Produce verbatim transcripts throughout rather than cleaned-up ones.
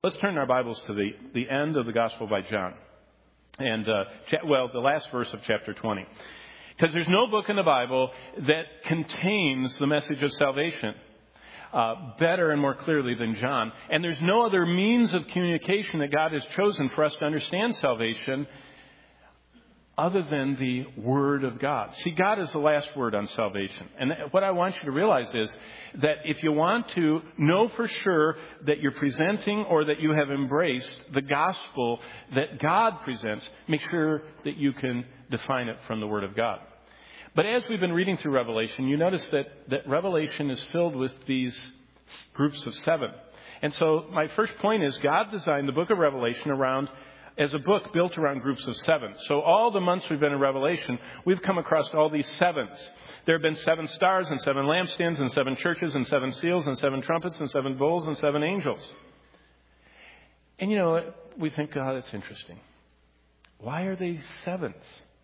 Let's turn our Bibles to the, the end of the Gospel by John. And, uh, cha- well, the last verse of chapter twenty. Because there's no book in the Bible that contains the message of salvation uh, better and more clearly than John. And there's no other means of communication that God has chosen for us to understand salvation other than the Word of God. See, God is the last word on salvation. And what I want you to realize is that if you want to know for sure that you're presenting or that you have embraced the gospel that God presents, make sure that you can define it from the Word of God. But as we've been reading through Revelation, you notice that, that Revelation is filled with these groups of seven. And so my first point is God designed the book of Revelation around as a book built around groups of seven. So all the months we've been in Revelation, we've come across all these sevens. There have been seven stars and seven lampstands and seven churches and seven seals and seven trumpets and seven bowls and seven angels. And you know, we think, oh, that's interesting. Why are they sevens?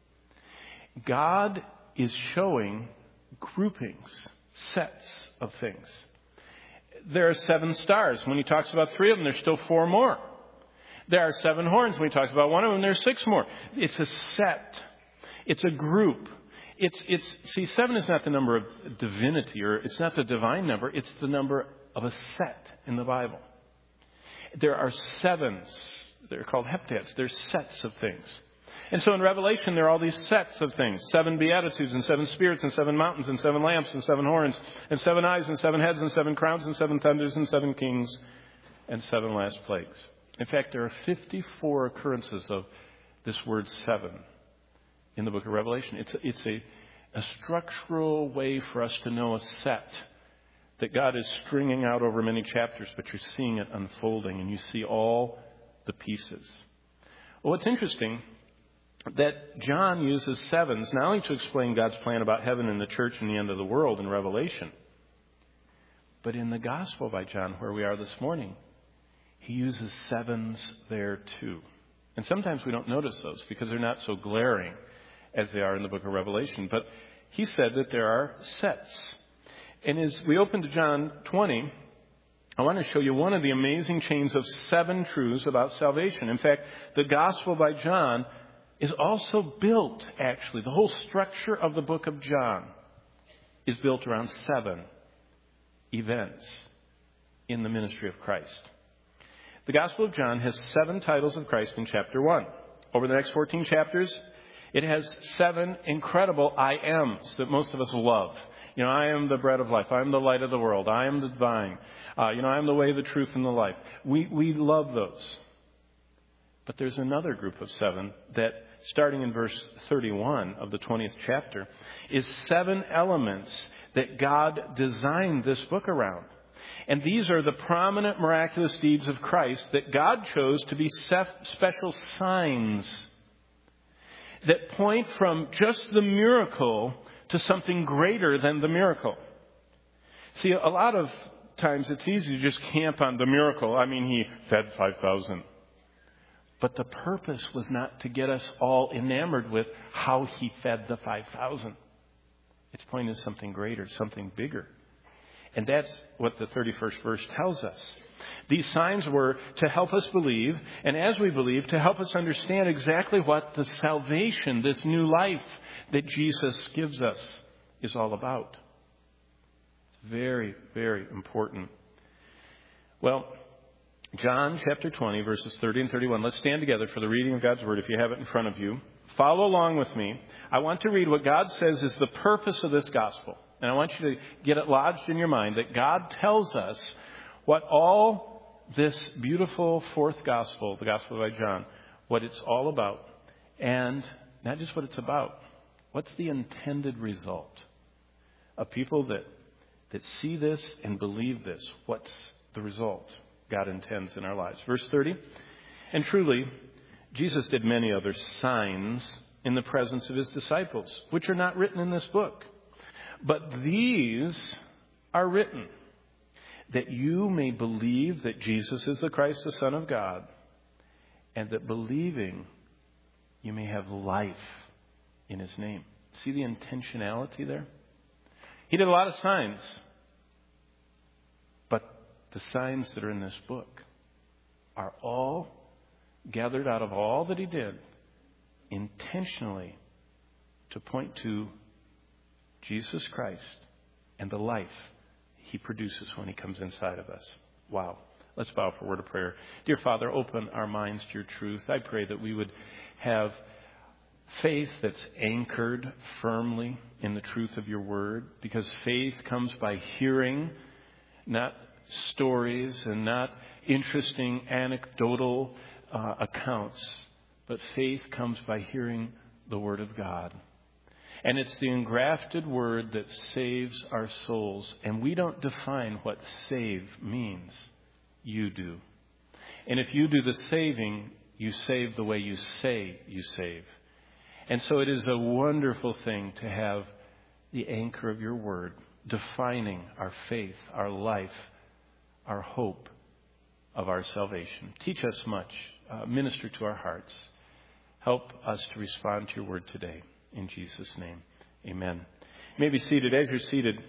God is showing groupings, sets of things. There are seven stars. When he talks about three of them, there's still four more. There are seven horns. When he talks about one of them, there's six more. It's a set. It's a group. It's, it's, see, seven is not the number of divinity, or it's not the divine number. It's the number of a set in the Bible. There are sevens. They're called heptads. They're sets of things. And so in Revelation, there are all these sets of things. Seven beatitudes and seven spirits and seven mountains and seven lamps and seven horns and seven eyes and seven heads and seven crowns and seven thunders and seven kings and seven last plagues. In fact, there are fifty-four occurrences of this word seven in the book of Revelation. It's, it's a, a structural way for us to know a set that God is stringing out over many chapters, but you're seeing it unfolding and you see all the pieces. Well, what's interesting, that John uses sevens not only to explain God's plan about heaven and the church and the end of the world in Revelation, but in the Gospel by John, where we are this morning, he uses sevens there too. And sometimes we don't notice those because they're not so glaring as they are in the book of Revelation. But he said that there are sets. And as we open to John twenty, I want to show you one of the amazing chains of seven truths about salvation. In fact, the Gospel by John is also built, actually, the whole structure of the book of John is built around seven events in the ministry of Christ. The Gospel of John has seven titles of Christ in chapter one. Over the next fourteen chapters, it has seven incredible I ams that most of us love. You know, I am the bread of life. I am the light of the world. I am the vine. Uh, you know, I am the way, the truth, and the life. We, we love those. But there's another group of seven that, starting in verse thirty-one of the twentieth chapter, is seven elements that God designed this book around. And these are the prominent miraculous deeds of Christ that God chose to be special signs that point from just the miracle to something greater than the miracle. See, a lot of times it's easy to just camp on the miracle. I mean, he fed five thousand. But the purpose was not to get us all enamored with how he fed the five thousand. Its point is something greater, something bigger. And that's what the thirty-first verse tells us. These signs were to help us believe, and as we believe, to help us understand exactly what the salvation, this new life that Jesus gives us, is all about. It's very, very important. Well, John chapter twenty, verses thirty and thirty-one. Let's stand together for the reading of God's Word if you have it in front of you. Follow along with me. I want to read what God says is the purpose of this gospel. And I want you to get it lodged in your mind that God tells us what all this beautiful fourth gospel, the Gospel by John, what it's all about. And not just what it's about. What's the intended result of people that, that see this and believe this? What's the result God intends in our lives? Verse thirty. And truly, Jesus did many other signs in the presence of his disciples, which are not written in this book. But these are written that you may believe that Jesus is the Christ, the Son of God, and that believing you may have life in his name. See the intentionality there? He did a lot of signs, but the signs that are in this book are all gathered out of all that he did intentionally to point to Jesus Christ and the life he produces when he comes inside of us. Wow. Let's bow for a word of prayer. Dear Father, open our minds to your truth. I pray that we would have faith that's anchored firmly in the truth of your word, because faith comes by hearing, not stories and not interesting anecdotal uh, accounts, but faith comes by hearing the word of God. And it's the engrafted word that saves our souls. And we don't define what save means. You do. And if you do the saving, you save the way you say you save. And so it is a wonderful thing to have the anchor of your word defining our faith, our life, our hope of our salvation. Teach us much. Uh, minister to our hearts. Help us to respond to your word today. In Jesus' name, amen. You may be seated. As you're seated,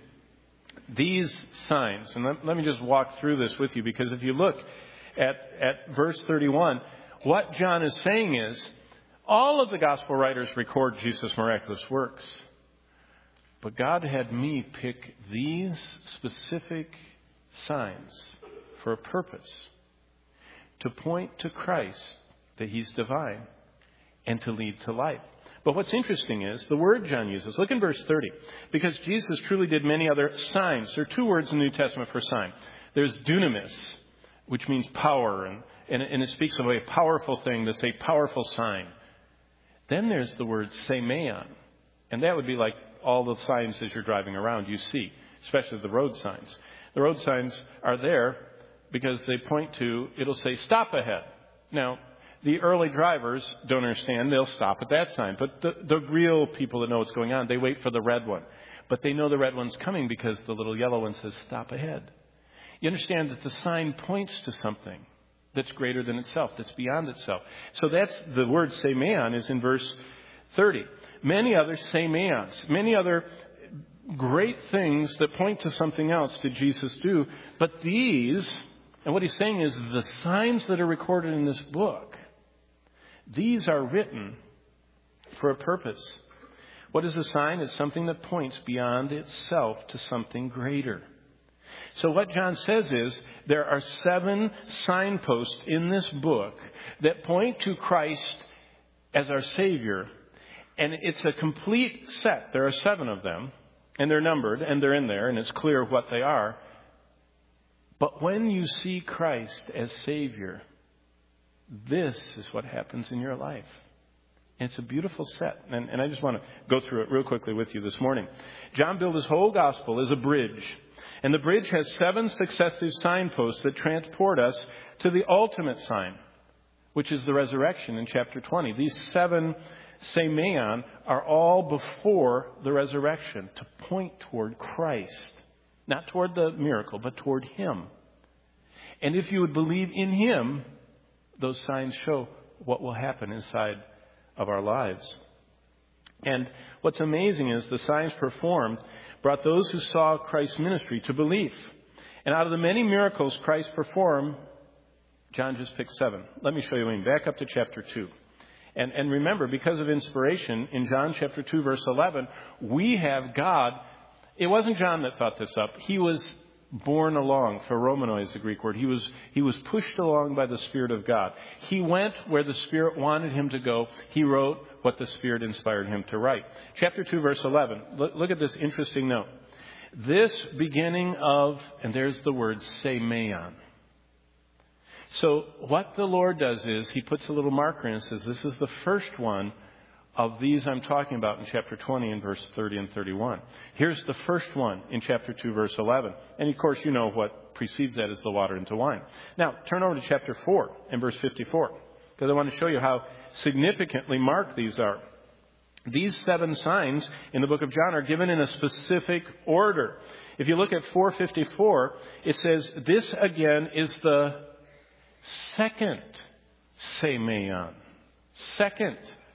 these signs, and let, let me just walk through this with you, because if you look at, at verse thirty-one, what John is saying is, all of the gospel writers record Jesus' miraculous works. But God had me pick these specific signs for a purpose. To point to Christ, that he's divine, and to lead to life. But what's interesting is the word John uses. Look in verse thirty. Because Jesus truly did many other signs. There are two words in the New Testament for sign. There's dunamis, which means power. And, and, and it speaks of a powerful thing. That's a powerful sign. Then there's the word semeion. And that would be like all the signs as you're driving around you see. Especially the road signs. The road signs are there because they point to, it'll say stop ahead. Now, the early drivers don't understand. They'll stop at that sign. But the, the real people that know what's going on, they wait for the red one. But they know the red one's coming because the little yellow one says stop ahead. You understand that the sign points to something that's greater than itself, that's beyond itself. So that's the word semeion is in verse thirty. Many other semeions, many other great things that point to something else did Jesus do. But these, and what he's saying is the signs that are recorded in this book, these are written for a purpose. What is a sign? It's something that points beyond itself to something greater. So what John says is there are seven signposts in this book that point to Christ as our Savior. And it's a complete set. There are seven of them, and they're numbered, and they're in there, and it's clear what they are. But when you see Christ as Savior, this is what happens in your life. And it's a beautiful set. And, and I just want to go through it real quickly with you this morning. John built his whole gospel as a bridge. And the bridge has seven successive signposts that transport us to the ultimate sign, which is the resurrection in chapter twenty. These seven semeion are all before the resurrection to point toward Christ. Not toward the miracle, but toward Him. And if you would believe in Him, those signs show what will happen inside of our lives. And what's amazing is the signs performed brought those who saw Christ's ministry to belief. And out of the many miracles Christ performed, John just picked seven. Let me show you. Back up to chapter two. And, and remember, because of inspiration, in John chapter two, verse eleven, we have God. It wasn't John that thought this up. He was borne along. Pheromenoi is the Greek word. He was, he was pushed along by the Spirit of God. He went where the Spirit wanted him to go. He wrote what the Spirit inspired him to write. Chapter two, verse eleven. Look, look at this interesting note. This beginning of, and there's the word, semeion. So what the Lord does is He puts a little marker in and says, this is the first one of these I'm talking about in chapter twenty and verse thirty and thirty-one. Here's the first one in chapter two, verse eleven. And of course, you know what precedes that is the water into wine. Now, turn over to chapter four and verse fifty-four, because I want to show you how significantly marked these are. These seven signs in the book of John are given in a specific order. If you look at four fifty-four, it says, this again is the second semeion, second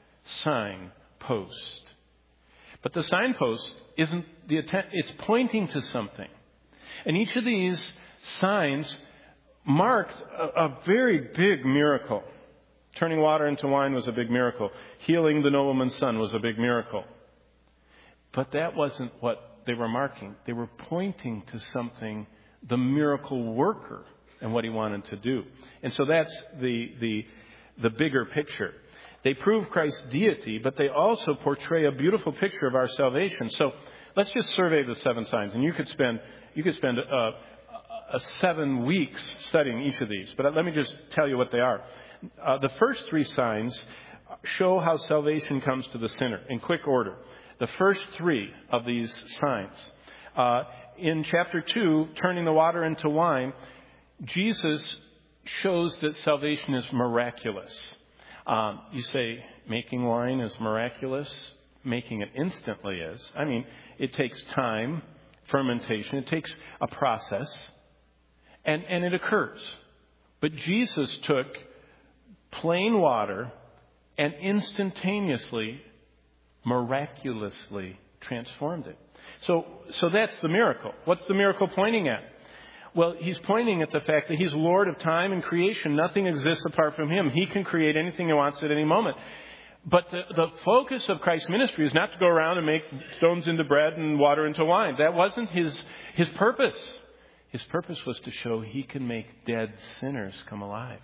signpost. But the signpost isn't the attempt, it's pointing to something. And each of these signs marked a, a very big miracle. Turning water into wine was a big miracle. Healing the nobleman's son was a big miracle. But that wasn't what they were marking. They were pointing to something, the miracle worker, and what he wanted to do. And so that's the the the bigger picture. They prove Christ's deity, but they also portray a beautiful picture of our salvation. So let's just survey the seven signs, and you could spend you could spend uh, uh, seven weeks studying each of these. But let me just tell you what they are. Uh, the first three signs show how salvation comes to the sinner in quick order. The first three of these signs. Uh, in chapter two, turning the water into wine, Jesus shows that salvation is miraculous. Um, you say making wine is miraculous. Making it instantly is. I mean, it takes time, fermentation. It takes a process. And, and it occurs. But Jesus took plain water and instantaneously, miraculously transformed it. So, so that's the miracle. What's the miracle pointing at? Well, he's pointing at the fact that he's Lord of time and creation. Nothing exists apart from him. He can create anything he wants at any moment. But the, the focus of Christ's ministry is not to go around and make stones into bread and water into wine. That wasn't his, his purpose. His purpose was to show he can make dead sinners come alive.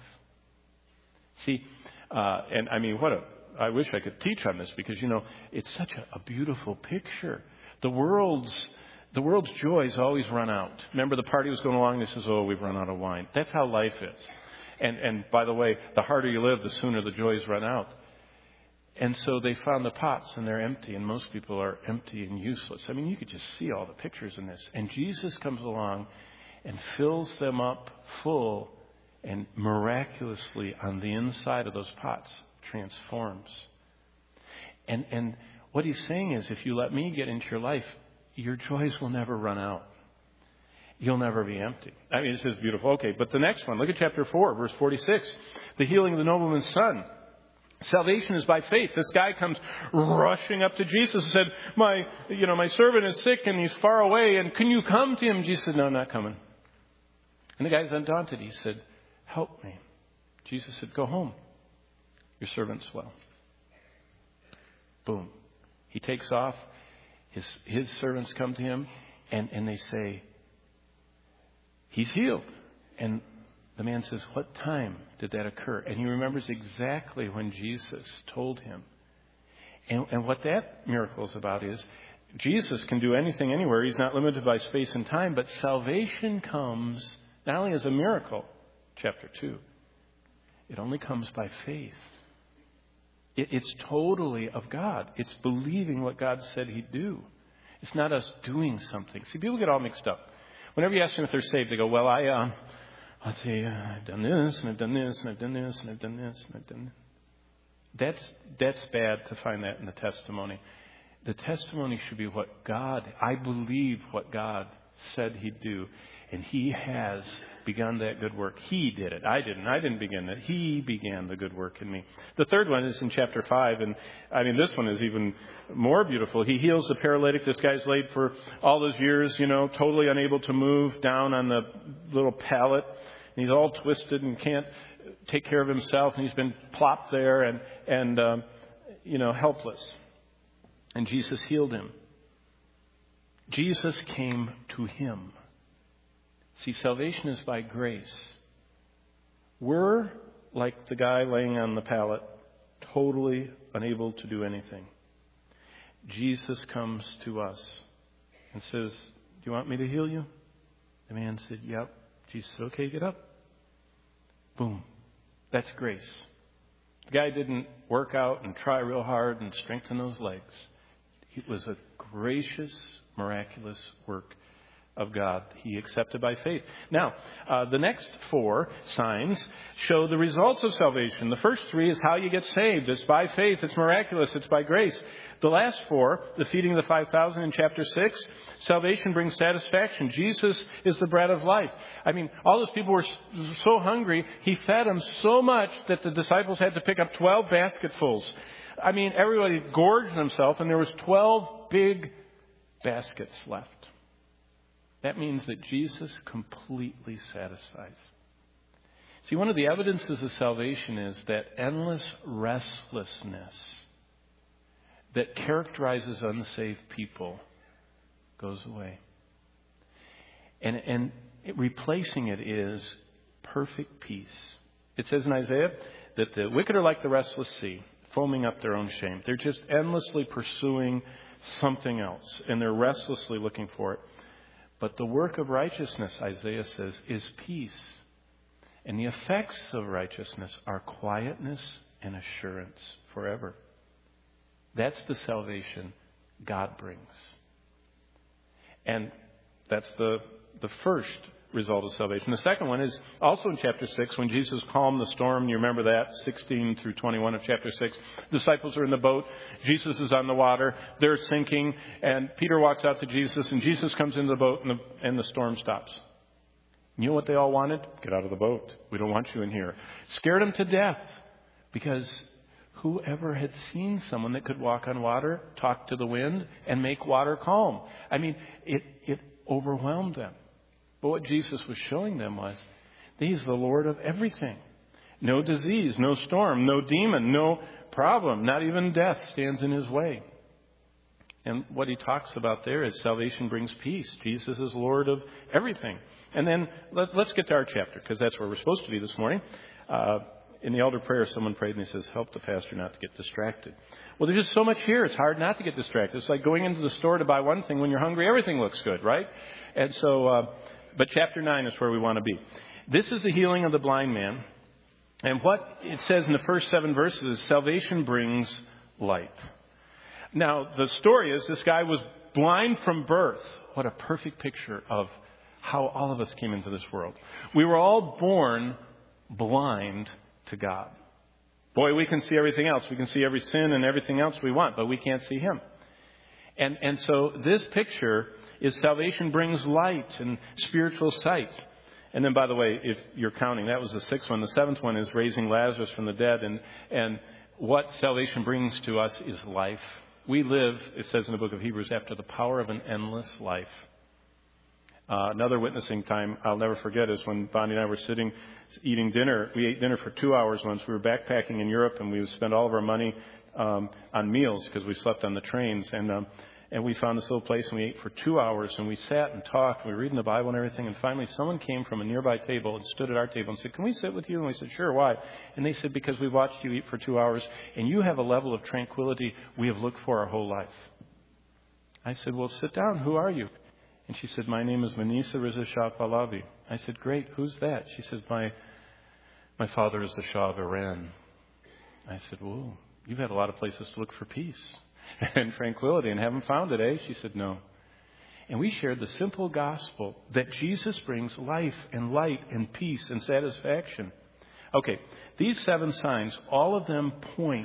See, uh, and I mean, what a, I wish I could teach on this because, you know, it's such a, a beautiful picture. The world's, the world's joys always run out. Remember the party was going along and they says, oh, we've run out of wine. That's how life is. And, and by the way, the harder you live, the sooner the joys run out. And so they found the pots and they're empty, and most people are empty and useless. I mean, you could just see all the pictures in this. And Jesus comes along and fills them up full and miraculously on the inside of those pots transforms. And and what he's saying is, if you let me get into your life, your joys will never run out. You'll never be empty. I mean, it's just beautiful. Okay, but the next one, look at chapter four, verse forty-six. The healing of the nobleman's son. Salvation is by faith. This guy comes rushing up to Jesus and said, my, you know, my servant is sick and he's far away, and can you come to him? Jesus said, no, I'm not coming. And the guy's undaunted. He said, help me. Jesus said, go home. Your servant's well. Boom. He takes off. His, his servants come to him and, and they say, he's healed. And the man says, what time did that occur? And he remembers exactly when Jesus told him. And, and what that miracle is about is Jesus can do anything anywhere. He's not limited by space and time. But salvation comes not only as a miracle, chapter two, it only comes by faith. It, it's totally of God. It's believing what God said he'd do. It's not us doing something. See, people get all mixed up. Whenever you ask them if they're saved, they go, well, I... Uh, I'll tell you, I've done this, and I've done this, and I've done this, and I've done this, and I've done this. That's, that's bad to find that in the testimony. The testimony should be what God, I believe what God said he'd do, and he has begun that good work. He did it. I didn't. I didn't begin that. He began the good work in me. The third one is in chapter five, and I mean, this one is even more beautiful. He heals the paralytic. This guy's laid for all those years, you know, totally unable to move, down on the little pallet. And he's all twisted and can't take care of himself. And he's been plopped there and, and um, you know, helpless. And Jesus healed him. Jesus came to him. See, salvation is by grace. We're like the guy laying on the pallet, totally unable to do anything. Jesus comes to us and says, do you want me to heal you? The man said, yep. Jesus said, okay, get up. Boom. That's grace. The guy didn't work out and try real hard and strengthen those legs. It was a gracious, miraculous work of God. He accepted by faith. Now, uh, the next four signs show the results of salvation. The first three is how you get saved. It's by faith. It's miraculous. It's by grace. The last four, the feeding of the five thousand in chapter six, salvation brings satisfaction. Jesus is the bread of life. I mean, all those people were so hungry, he fed them so much that the disciples had to pick up twelve basketfuls. I mean, everybody gorged themselves, and there was twelve big baskets left. That means that Jesus completely satisfies. See, one of the evidences of salvation is that endless restlessness that characterizes unsaved people goes away. And, and replacing it is perfect peace. It says in Isaiah that the wicked are like the restless sea, foaming up their own shame. They're just endlessly pursuing something else, and they're restlessly looking for it. But the work of righteousness, Isaiah says, is peace. And the effects of righteousness are quietness and assurance forever. That's the salvation God brings. And that's the, the first result of salvation. The second one is also in chapter six, when Jesus calmed the storm. You remember that, sixteen through twenty-one of chapter six. Disciples are in the boat. Jesus is on the water. They're sinking. And Peter walks out to Jesus, and Jesus comes into the boat, and the, and the storm stops. You know what they all wanted? Get out of the boat. We don't want you in here. Scared them to death, because whoever had seen someone that could walk on water, talk to the wind, and make water calm? I mean, it, it overwhelmed them. But what Jesus was showing them was that He's the Lord of everything. No disease, no storm, no demon, no problem, not even death stands in His way. And what He talks about there is salvation brings peace. Jesus is Lord of everything. And then let, let's get to our chapter, because that's where we're supposed to be this morning. Uh, in the elder prayer, someone prayed and he says, help the pastor not to get distracted. Well, there's just so much here. It's hard not to get distracted. It's like going into the store to buy one thing. When you're hungry, everything looks good, right? And so, uh, but chapter nine is where we want to be. This is the healing of the blind man. And what it says in the first seven verses is salvation brings light. Now, the story is this guy was blind from birth. What a perfect picture of how all of us came into this world. We were all born blind to God. Boy, we can see everything else. We can see every sin and everything else we want, but we can't see Him. And, and so this picture is salvation brings light and spiritual sight. And then, by the way, if you're counting, that was the sixth one. The seventh one is raising Lazarus from the dead. And, and what salvation brings to us is life. We live, it says in the book of Hebrews, after the power of an endless life. Uh, another witnessing time I'll never forget is when Bonnie and I were sitting eating dinner. We ate dinner for two hours once. We were backpacking in Europe, and we would spend all of our money um, on meals because we slept on the trains. And um, and we found this little place, and we ate for two hours. And we sat and talked. And we were reading the Bible and everything. And finally, someone came from a nearby table and stood at our table and said, "Can we sit with you?" And we said, "Sure, why?" And they said, "Because we watched you eat for two hours, and you have a level of tranquility we have looked for our whole life." I said, "Well, sit down. Who are you?" And she said, "My name is Manisa Riza Shah Pahlavi." I said, "Great. Who's that?" She said, my my father is the Shah of Iran." I said, "Whoa, you've had a lot of places to look for peace and tranquility and haven't found it, eh?" She said, "No." And we shared the simple gospel that Jesus brings life and light and peace and satisfaction. Okay, these seven signs, all of them point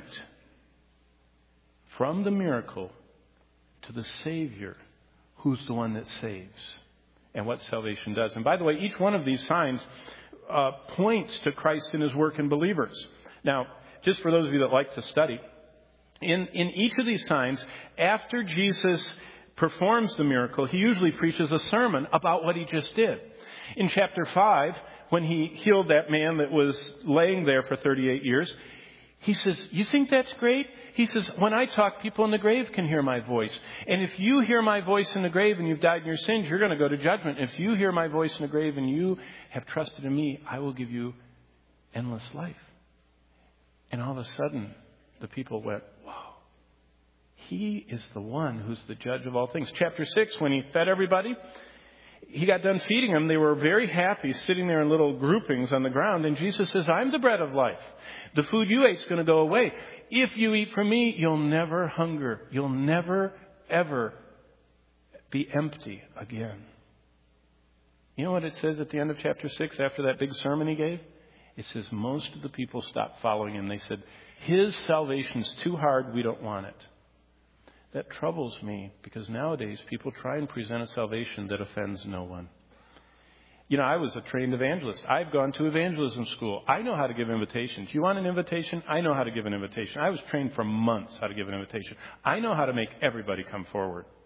from the miracle to the Savior, who's the one that saves, and what salvation does. And by the way, each one of these signs uh, points to Christ and His work in believers. Now, just for those of you that like to study, in, in each of these signs, after Jesus performs the miracle, He usually preaches a sermon about what He just did. In chapter five, when He healed that man that was laying there for thirty-eight years, He says, "You think that's great?" He says, "When I talk, people in the grave can hear my voice. And if you hear my voice in the grave and you've died in your sins, you're going to go to judgment. If you hear my voice in the grave and you have trusted in me, I will give you endless life." And all of a sudden, the people went, "Wow, He is the one who's the judge of all things." Chapter six, when He fed everybody, He got done feeding them. They were very happy, sitting there in little groupings on the ground. And Jesus says, "I'm the bread of life. The food you ate is going to go away. If you eat from me, you'll never hunger. You'll never, ever be empty again." You know what it says at the end of chapter six after that big sermon He gave? It says most of the people stopped following Him. They said, "His salvation's too hard. We don't want it." That troubles me, because nowadays people try and present a salvation that offends no one. You know, I was a trained evangelist. I've gone to evangelism school. I know how to give invitations. You want an invitation? I know how to give an invitation. I was trained for months how to give an invitation. I know how to make everybody come forward.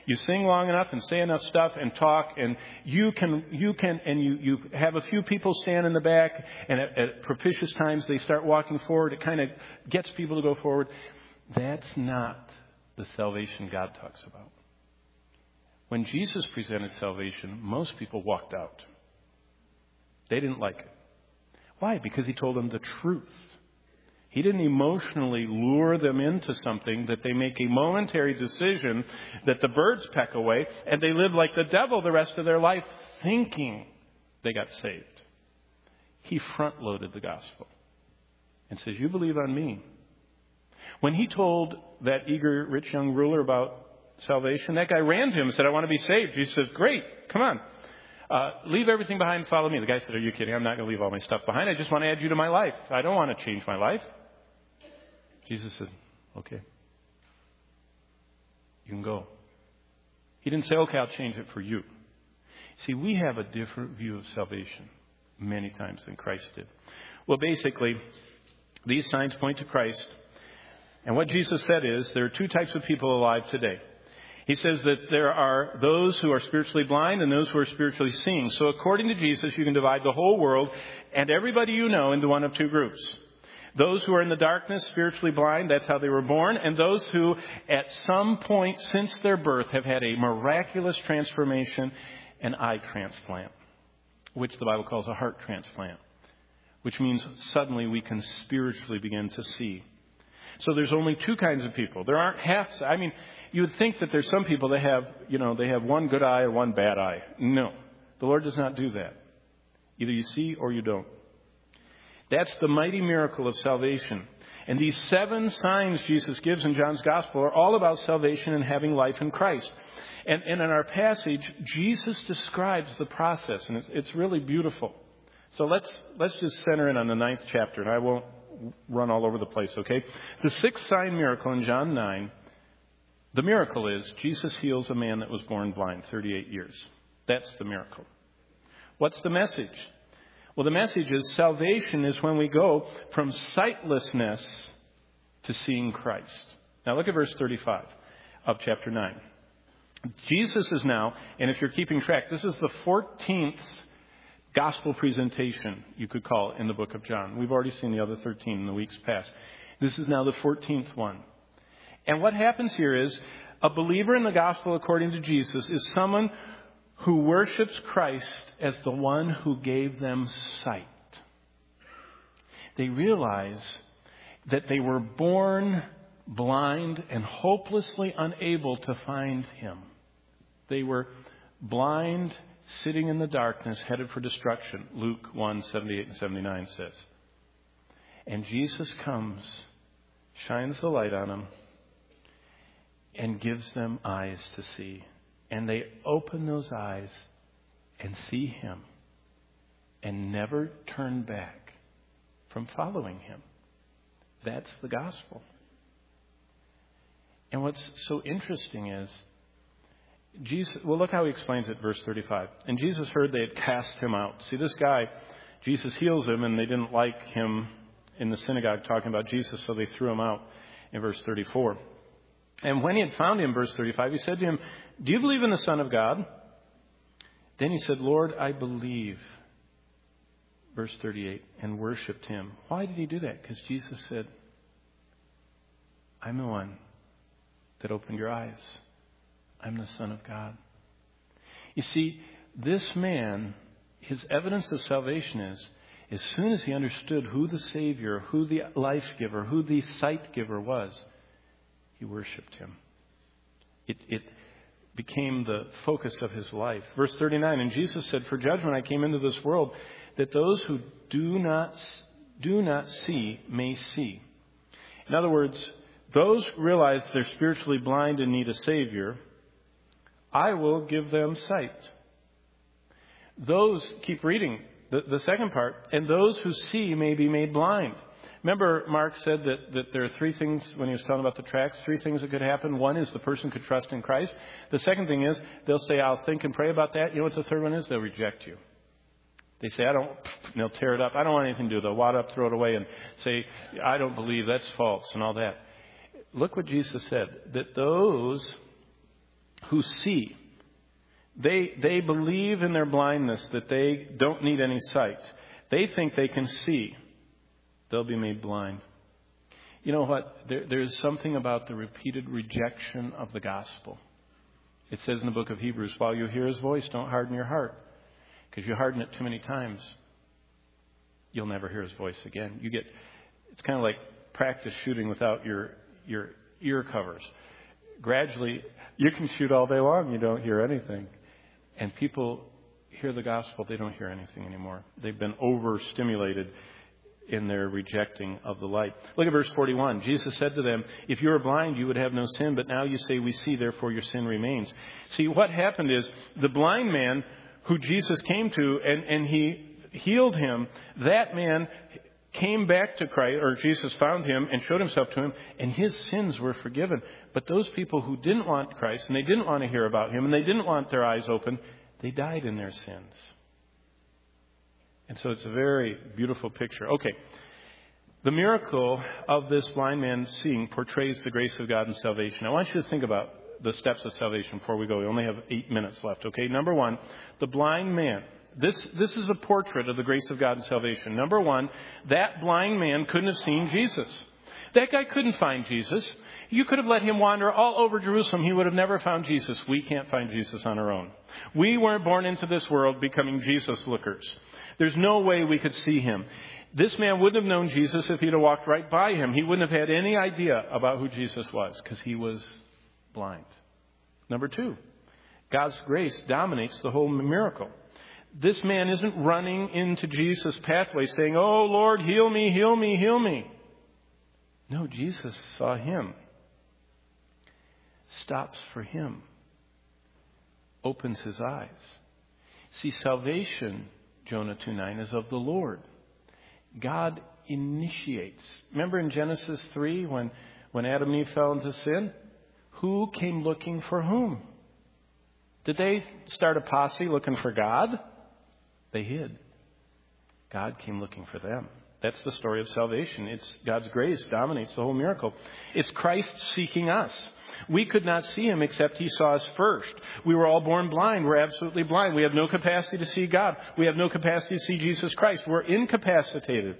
You sing long enough and say enough stuff and talk, and you can, you can, and you, you have a few people stand in the back, and at, at propitious times they start walking forward. It kind of gets people to go forward. That's not the salvation God talks about. When Jesus presented salvation, most people walked out. They didn't like it. Why? Because he told them the truth. He didn't emotionally lure them into something that they make a momentary decision that the birds peck away, and they live like the devil the rest of their life thinking they got saved. He front-loaded the gospel and says, you believe on me. When he told that eager, rich young ruler about salvation, that guy ran to him and said, I want to be saved. Jesus says, great, come on. Uh, leave everything behind and follow me. The guy said, are you kidding? I'm not going to leave all my stuff behind. I just want to add you to my life. I don't want to change my life. Jesus said, okay. You can go. He didn't say, okay, I'll change it for you. See, we have a different view of salvation many times than Christ did. Well, basically, these signs point to Christ. And what Jesus said is, there are two types of people alive today. He says that there are those who are spiritually blind and those who are spiritually seeing. So according to Jesus, you can divide the whole world and everybody you know into one of two groups. Those who are in the darkness, spiritually blind, that's how they were born. And those who at some point since their birth have had a miraculous transformation, an eye transplant, which the Bible calls a heart transplant, which means suddenly we can spiritually begin to see. So there's only two kinds of people. There aren't half, I mean, you would think that there's some people that have, you know, they have one good eye or one bad eye. No, the Lord does not do that. Either you see or you don't. That's the mighty miracle of salvation. And these seven signs Jesus gives in John's Gospel are all about salvation and having life in Christ. And, and in our passage, Jesus describes the process, and it's, it's really beautiful. So let's let's just center in on the ninth chapter, and I won't run all over the place, okay? The sixth sign miracle in John nine, the miracle is Jesus heals a man that was born blind, thirty-eight years. That's the miracle. What's the message? Well, the message is salvation is when we go from sightlessness to seeing Christ. Now look at verse thirty-five of chapter nine. Jesus is now, and if you're keeping track, this is the fourteenth gospel presentation, you could call it, in the book of John. We've already seen the other thirteen in the weeks past. This is now the fourteenth one. And what happens here is a believer in the gospel according to Jesus is someone who worships Christ as the one who gave them sight. They realize that they were born blind and hopelessly unable to find Him. They were blind, sitting in the darkness, headed for destruction. Luke one, seventy-eight and seventy-nine says. And Jesus comes, shines the light on them, and gives them eyes to see. And they open those eyes and see Him and never turn back from following Him. That's the gospel. And what's so interesting is, Jesus, well, look how He explains it, verse thirty-five. And Jesus heard they had cast him out. See, this guy, Jesus heals him, and they didn't like him in the synagogue talking about Jesus, so they threw him out in verse thirty-four. And when he had found him, verse thirty-five, he said to him, do you believe in the Son of God? Then he said, Lord, I believe. Verse thirty-eight, and worshipped Him. Why did he do that? Because Jesus said, I'm the one that opened your eyes. I'm the Son of God. You see, this man, his evidence of salvation is, as soon as he understood who the Savior, who the life giver, who the sight giver was, he worshipped Him. It, it became the focus of his life. Verse thirty-nine, and Jesus said, for judgment I came into this world, that those who do not, do not see may see. In other words, those realize they're spiritually blind and need a Savior, I will give them sight. Those, keep reading the, the second part, and those who see may be made blind. Remember, Mark said that, that there are three things, when he was talking about the tracts, three things that could happen. One is the person could trust in Christ. The second thing is, they'll say, I'll think and pray about that. You know what the third one is? They'll reject you. They say, I don't, and they'll tear it up. I don't want anything to do. They'll wad up, throw it away, and say, I don't believe, that's false, and all that. Look what Jesus said, that those who see. They, they believe in their blindness that they don't need any sight. They think they can see. They'll be made blind. You know what? There, there's something about the repeated rejection of the gospel. It says in the book of Hebrews, while you hear his voice, don't harden your heart. Because you harden it too many times, you'll never hear his voice again. You get, it's kind of like practice shooting without your, your ear covers. Gradually, you can shoot all day long, you don't hear anything. And people hear the gospel, they don't hear anything anymore. They've been overstimulated in their rejecting of the light. Look at verse forty-one. Jesus said to them, if you were blind, you would have no sin, but now you say we see, therefore your sin remains. See, what happened is the blind man who Jesus came to and, and he healed him, that man came back to Christ, or Jesus found him and showed himself to him, and his sins were forgiven. But those people who didn't want Christ, and they didn't want to hear about him, and they didn't want their eyes open, they died in their sins. And so it's a very beautiful picture. Okay. The miracle of this blind man seeing portrays the grace of God and salvation. I want you to think about the steps of salvation before we go. We only have eight minutes left. Okay. Number one, the blind man. This, this is a portrait of the grace of God and salvation. Number one, that blind man couldn't have seen Jesus. That guy couldn't find Jesus. You could have let him wander all over Jerusalem. He would have never found Jesus. We can't find Jesus on our own. We weren't born into this world becoming Jesus lookers. There's no way we could see him. This man wouldn't have known Jesus if he'd have walked right by him. He wouldn't have had any idea about who Jesus was because he was blind. Number two, God's grace dominates the whole miracle. This man isn't running into Jesus' pathway saying, oh, Lord, heal me, heal me, heal me. No, Jesus saw him, stops for him, opens his eyes. See, salvation, Jonah two nine, is of the Lord. God initiates. Remember in Genesis three when, when Adam and Eve fell into sin? Who came looking for whom? Did they start a posse looking for God? They hid. God came looking for them. That's the story of salvation. It's God's grace dominates the whole miracle. It's Christ seeking us. We could not see him except he saw us first. We were all born blind. We're absolutely blind. We have no capacity to see God. We have no capacity to see Jesus Christ. We're incapacitated.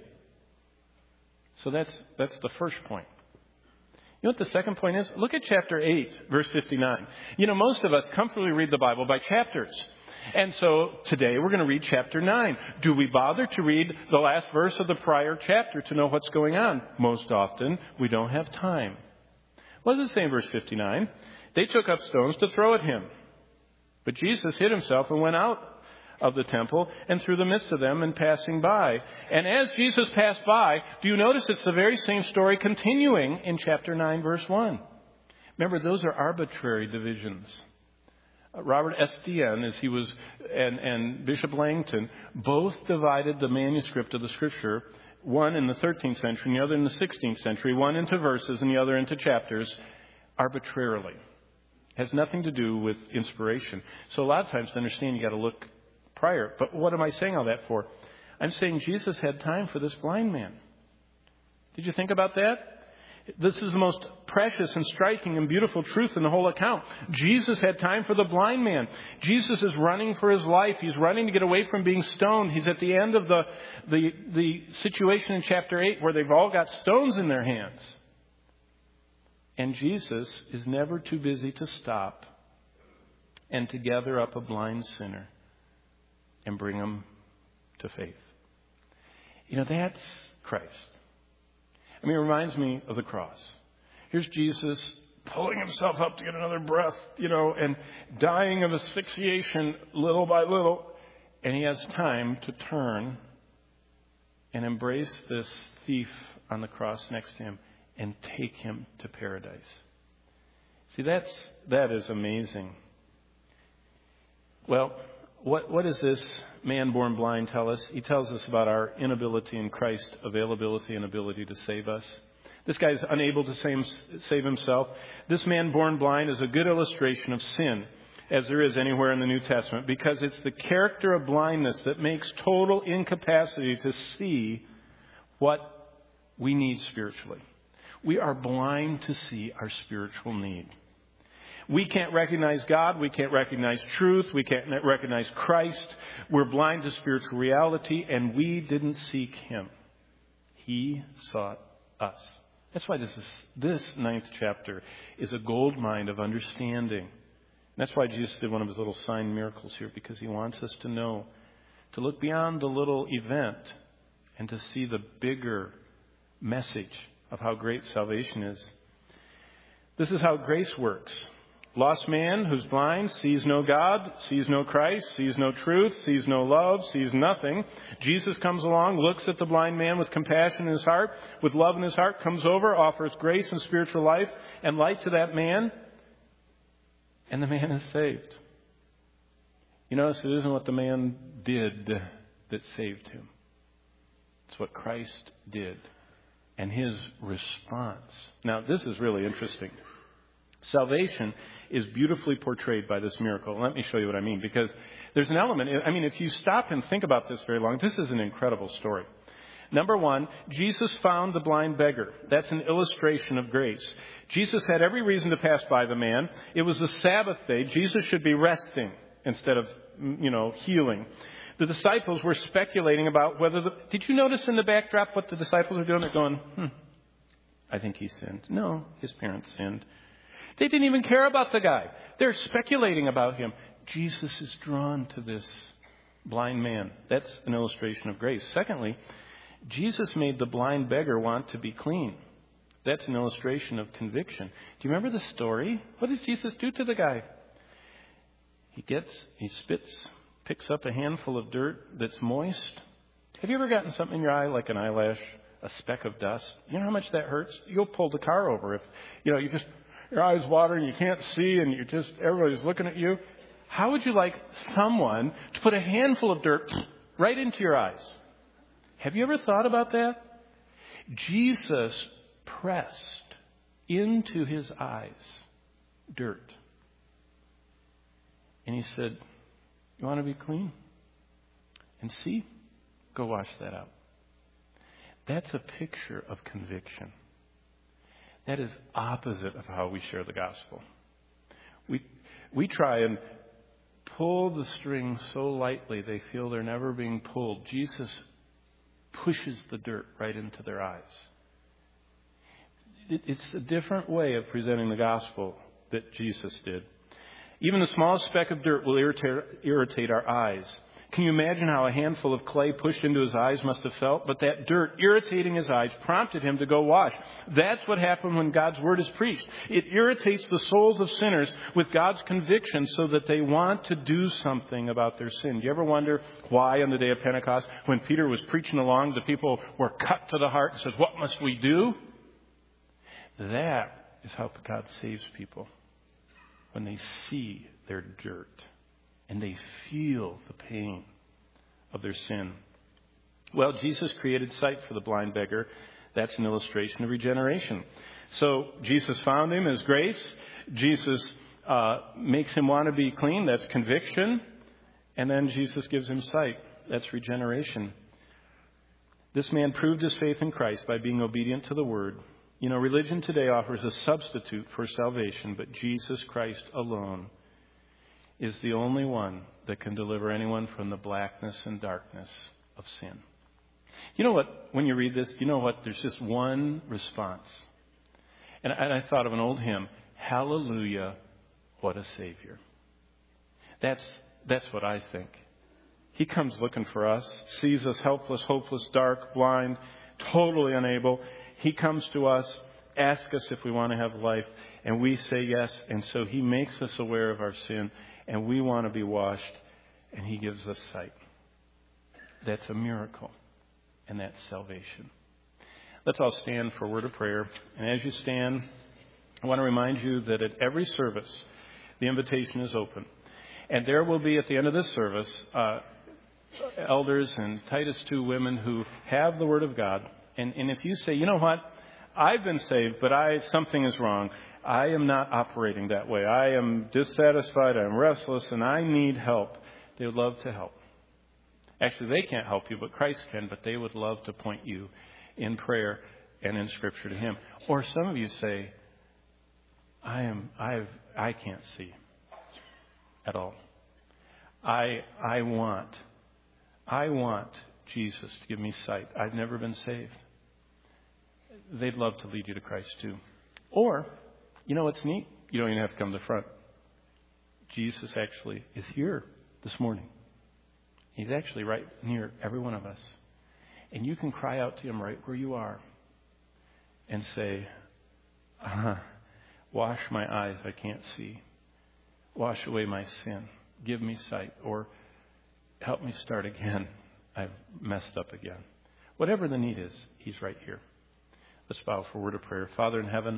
So that's that's the first point. You know what the second point is? Look at chapter eight, verse fifty-nine. You know, most of us comfortably read the Bible by chapters. And so today we're going to read chapter nine. Do we bother to read the last verse of the prior chapter to know what's going on? Most often we don't have time. What does it say in verse fifty-nine? They took up stones to throw at him. But Jesus hid himself and went out of the temple and through the midst of them and passing by. And as Jesus passed by, do you notice it's the very same story continuing in chapter nine, verse one? Remember, those are arbitrary divisions. Robert Estienne, as he was, and, and Bishop Langton, both divided the manuscript of the Scripture, one in the thirteenth century and the other in the sixteenth century, one into verses and the other into chapters, arbitrarily. It has nothing to do with inspiration. So a lot of times to understand, you got to look prior. But what am I saying all that for? I'm saying Jesus had time for this blind man. Did you think about that? This is the most precious and striking and beautiful truth in the whole account. Jesus had time for the blind man. Jesus is running for his life. He's running to get away from being stoned. He's at the end of the, the, the situation in chapter eight where they've all got stones in their hands. And Jesus is never too busy to stop and to gather up a blind sinner and bring him to faith. You know, that's Christ. I mean, it reminds me of the cross. Here's Jesus pulling himself up to get another breath, you know, and dying of asphyxiation little by little. And he has time to turn and embrace this thief on the cross next to him and take him to paradise. See, that's, that is amazing. Well, what, what does this man born blind tell us? He tells us about our inability in Christ's availability and ability to save us. This guy's unable to save, save himself. This man born blind is a good illustration of sin, as there is anywhere in the New Testament, because it's the character of blindness that makes total incapacity to see what we need spiritually. We are blind to see our spiritual need. We can't recognize God. We can't recognize truth. We can't recognize Christ. We're blind to spiritual reality, and we didn't seek Him. He sought us. That's why this is this ninth chapter is a gold mine of understanding. And that's why Jesus did one of His little sign miracles here, because He wants us to know, to look beyond the little event and to see the bigger message of how great salvation is. This is how grace works. Lost man who's blind sees no God, sees no Christ, sees no truth, sees no love, sees nothing. Jesus comes along, looks at the blind man with compassion in his heart, with love in his heart, comes over, offers grace and spiritual life and light to that man, and the man is saved. You notice it isn't what the man did that saved him. It's what Christ did and His response. Now, this is really interesting. Salvation is beautifully portrayed by this miracle. Let me show you what I mean, because there's an element. I mean, if you stop and think about this very long, this is an incredible story. Number one, Jesus found the blind beggar. That's an illustration of grace. Jesus had every reason to pass by the man. It was the Sabbath day. Jesus should be resting instead of, you know, healing. The disciples were speculating about whether the... Did you notice in the backdrop what the disciples are doing? They're going, hmm, I think he sinned. No, his parents sinned. They didn't even care about the guy. They're speculating about him. Jesus is drawn to this blind man. That's an illustration of grace. Secondly, Jesus made the blind beggar want to be clean. That's an illustration of conviction. Do you remember the story? What does Jesus do to the guy? He gets, he spits, picks up a handful of dirt that's moist. Have you ever gotten something in your eye, like an eyelash, a speck of dust? You know how much that hurts? You'll pull the car over if, you know, you just, your eyes water and you can't see and you just, everybody's looking at you. How would you like someone to put a handful of dirt right into your eyes? Have you ever thought about that? Jesus pressed into his eyes dirt. And he said, you want to be clean? And see? Go wash that out. That's a picture of conviction. That is opposite of how we share the gospel. We we try and pull the string so lightly they feel they're never being pulled. Jesus pushes the dirt right into their eyes. It, it's a different way of presenting the gospel that Jesus did. Even the smallest speck of dirt will irritate, irritate our eyes. Can you imagine how a handful of clay pushed into his eyes must have felt? But that dirt irritating his eyes prompted him to go wash. That's what happened when God's word is preached. It irritates the souls of sinners with God's conviction so that they want to do something about their sin. Do you ever wonder why on the day of Pentecost, when Peter was preaching along, the people were cut to the heart and said, what must we do? That is how God saves people. When they see their dirt and they feel the pain of their sin. Well, Jesus created sight for the blind beggar. That's an illustration of regeneration. So Jesus found him as grace. Jesus uh, makes him want to be clean. That's conviction. And then Jesus gives him sight. That's regeneration. This man proved his faith in Christ by being obedient to the word. You know, religion today offers a substitute for salvation, but Jesus Christ alone is the only one that can deliver anyone from the blackness and darkness of sin. You know what? When you read this, you know what? There's just one response. And I, and I thought of an old hymn, Hallelujah, what a Savior. That's, that's what I think. He comes looking for us, sees us helpless, hopeless, dark, blind, totally unable. He comes to us, asks us if we want to have life, and we say yes. And so he makes us aware of our sin, and we want to be washed, and he gives us sight. That's a miracle, and that's salvation. Let's all stand for a word of prayer. And as you stand, I want to remind you that at every service, the invitation is open. And there will be, at the end of this service, uh, elders and Titus two women who have the Word of God. And, and if you say, you know what, I've been saved, but I something is wrong. I am not operating that way. I am dissatisfied. I'm restless, and I need help. They would love to help. Actually, they can't help you, but Christ can. But they would love to point you in prayer and in Scripture to Him. Or some of you say, I am, I've, I can't see at all. I, I want, I want Jesus to give me sight. I've never been saved. They'd love to lead you to Christ too. Or, you know what's neat? You don't even have to come to the front. Jesus actually is here this morning. He's actually right near every one of us. And you can cry out to him right where you are and say, uh, wash my eyes, I can't see. Wash away my sin. Give me sight. Or help me start again. I've messed up again. Whatever the need is, he's right here. Let's bow for a word of prayer. Father in heaven,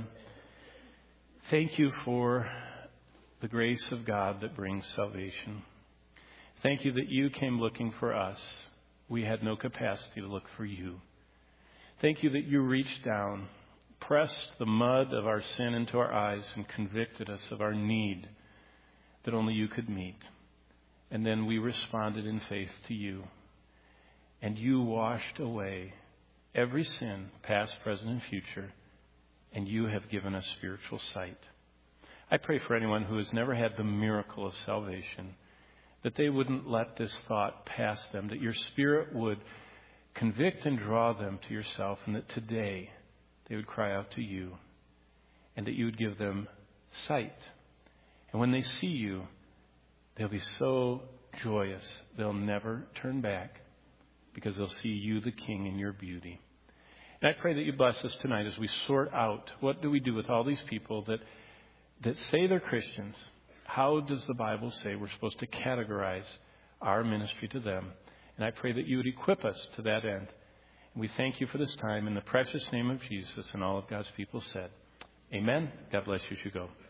thank you for the grace of God that brings salvation. Thank you that you came looking for us. We had no capacity to look for you. Thank you that you reached down, pressed the mud of our sin into our eyes, and convicted us of our need that only you could meet. And then we responded in faith to you. And you washed away every sin, past, present, and future. And you have given us spiritual sight. I pray for anyone who has never had the miracle of salvation, that they wouldn't let this thought pass them, that your Spirit would convict and draw them to yourself, and that today they would cry out to you, and that you would give them sight. And when they see you, they'll be so joyous, they'll never turn back, because they'll see you, the King, in your beauty. And I pray that you bless us tonight as we sort out what do we do with all these people that that say they're Christians. How does the Bible say we're supposed to categorize our ministry to them? And I pray that you would equip us to that end. And we thank you for this time in the precious name of Jesus, and all of God's people said, amen. God bless you as you go.